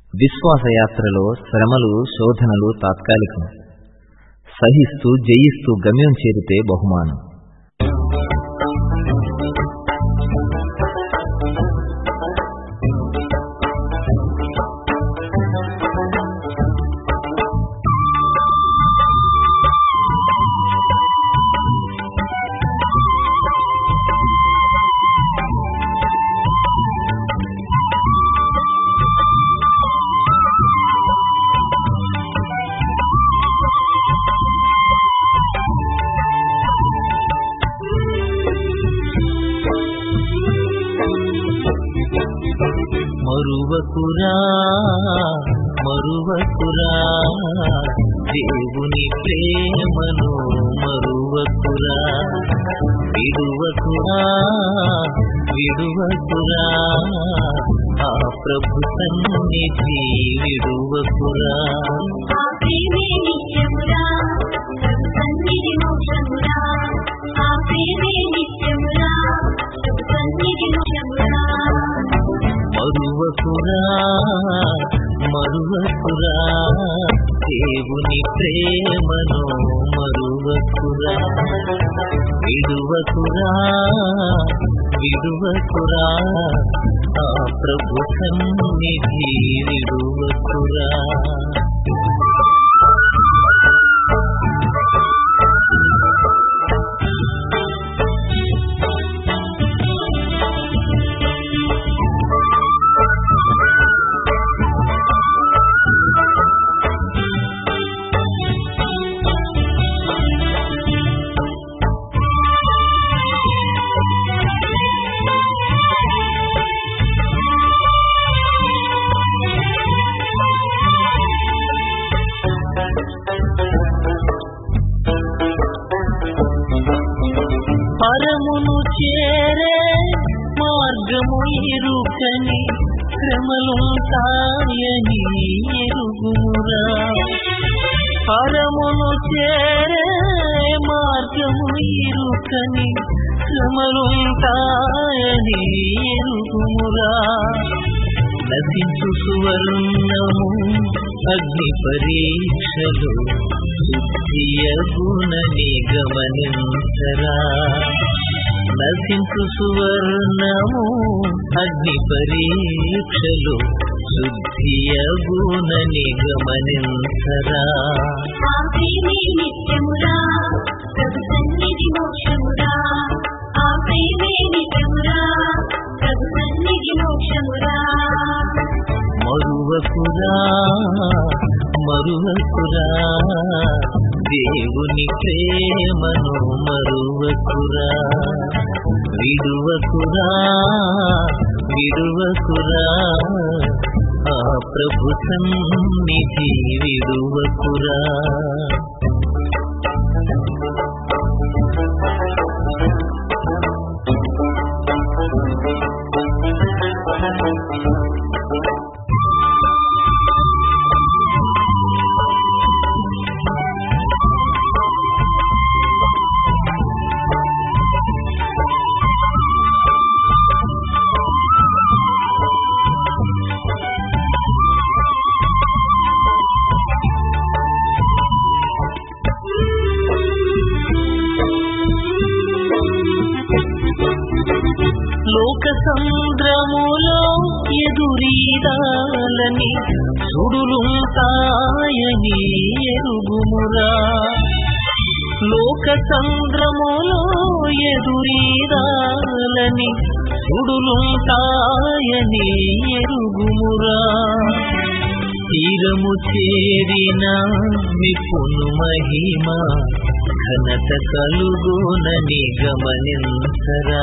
విశ్వాసయాత్రలో శ్రమలు, శోధనలు తాత్కాలికం. సహిస్తూ జయిస్తూ గమ్యం చేరితే బహుమానం. మరువకురా మరువకురా దేవుని ప్రేమను మరువకురా, విడువకురా విడువకురా ఆ ప్రభు సన్నిధి విడువకురా. మరువకురా మరువకురా దేవుని ప్రేమను మరువకురా, విడువకురా విడువకురా ఆ ప్రభు సన్నిధి విడువకురా. పరమును చేరే మార్గము ఇరుకని శ్రమలుంటాయని ఎరుగుమురా, పరమును చేరే మార్గము ఇరుకని శ్రమలుంటాయని ఎరుగుమురా. నశించు సువర్ణము అగ్ని పరీక్షలు శుద్ధియగునని గమనించరా, నశించు సువర్ణము అగ్ని పరీక్షలు శుద్ధియగునని గమనించరా. మరువకురా మరువకురా దేవుని ప్రేమను మరువకురా, విడువకురా విడువకురా ఆ ప్రభు సన్నిధి విడువకురా. లోక సంద్రములో ఎదురీదాలని సుడులుంటాయని ఎరుగుమురా, లోక సంద్రములో ఎదురీదాలని సుడులుంటాయని ఎరుగుమురా. తీరము చేరిన విపును మహిమ ఘనత కలుగునని గమనించరా,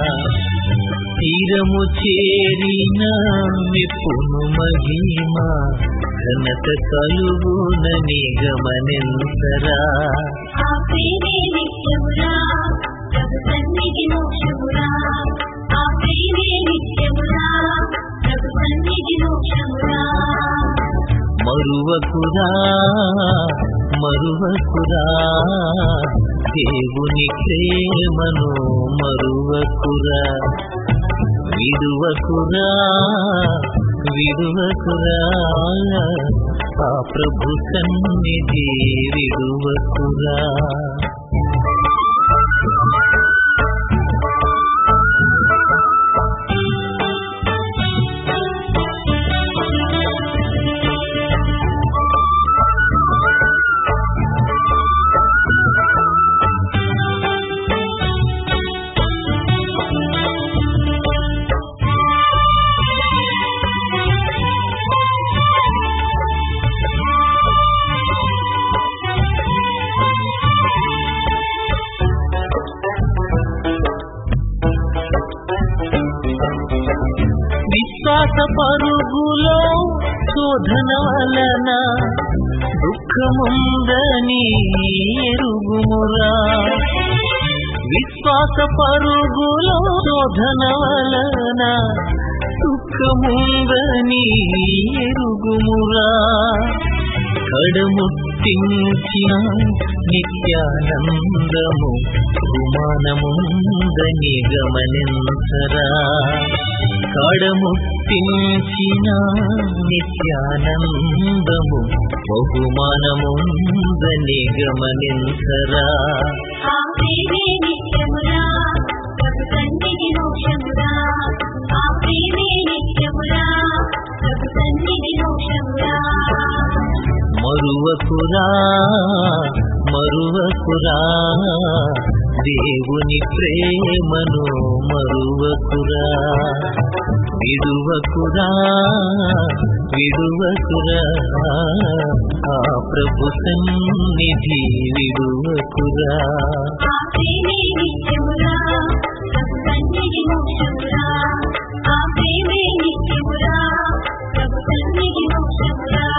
తీరము చేరిన విపును మహిమ ఘనత కలుగునని గమనించరా. మరువకురా మరువకురా దేవుని ప్రేమను మరువకురా, విడువకురా విడువకురా ఆ ప్రభు సన్నిధి విడువకురా. విశ్వాస పరుగులో శోధన వలన దుఃఖముందని ఎరుగుమురా. విశ్వాస పరుగులో శోధన వలన దుఃఖముందని ఎరుగుమురా. కడముట్టించిన నిత్యానందము బహుమానముందని గమనించరా. కడముట్టించిన నిత్యానందము బహుమానముందని గమనించరా. మరువకురా మరువకురా దేవుని ప్రేమను మరువకురా. విడువకురా విడువకురా ఆ ప్రభు సన్నిధి విడువకురా. ఆ ప్రేమే నిత్యమురా ప్రభు సన్నిధి మోక్షమురా.